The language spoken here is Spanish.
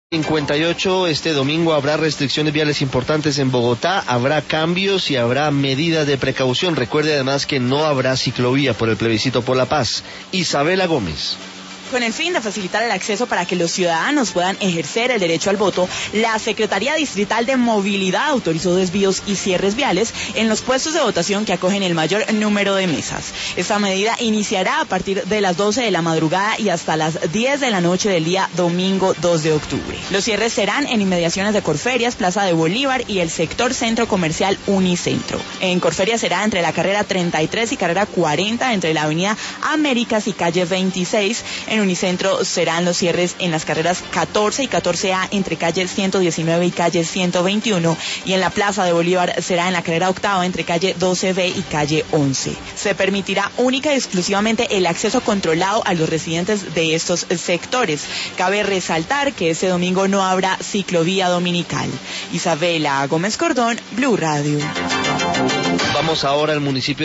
58, este domingo habrá restricciones viales importantes en Bogotá, habrá cambios y habrá medidas de precaución. Recuerde además que no habrá ciclovía por el plebiscito por la paz. Isabela Gómez. Con el fin de facilitar el acceso para que los ciudadanos puedan ejercer el derecho al voto, la Secretaría Distrital de Movilidad autorizó desvíos y cierres viales en los puestos de votación que acogen el mayor número de mesas. Esta medida iniciará a partir de las 12 de la madrugada y hasta las 10 de la noche del día domingo 2 de octubre. Los cierres serán en inmediaciones de Corferias, Plaza de Bolívar y el sector centro comercial Unicentro. En Corferias será entre la carrera 33 y carrera 40, entre la avenida Américas y calle 26. En Unicentro serán los cierres en las carreras 14 y 14A entre calle 119 y calle 121, y en la Plaza de Bolívar será en la carrera octava entre calle 12B y calle 11. Se permitirá única y exclusivamente el acceso controlado a los residentes de estos sectores. Cabe resaltar que este domingo no habrá ciclovía dominical. Isabela Gómez Cordón, Blue Radio. Vamos ahora al municipio